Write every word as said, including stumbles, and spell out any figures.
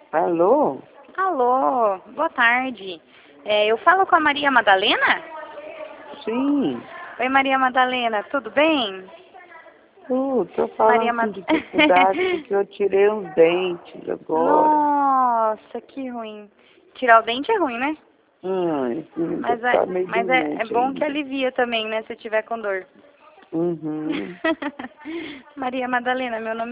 Alô? Alô, boa tarde. É, eu falo com a Maria Madalena? Sim. Oi, Maria Madalena, tudo bem? Uh, tô Maria falando com Mad... dificuldade porque eu tirei uns dentes agora. Nossa, que ruim. Tirar o dente é ruim, né? Hum, ainda Mas, é, tá meio mas é, é doente bom que ainda. alivia também, né, se tiver com dor. Uhum. Maria Madalena, meu nome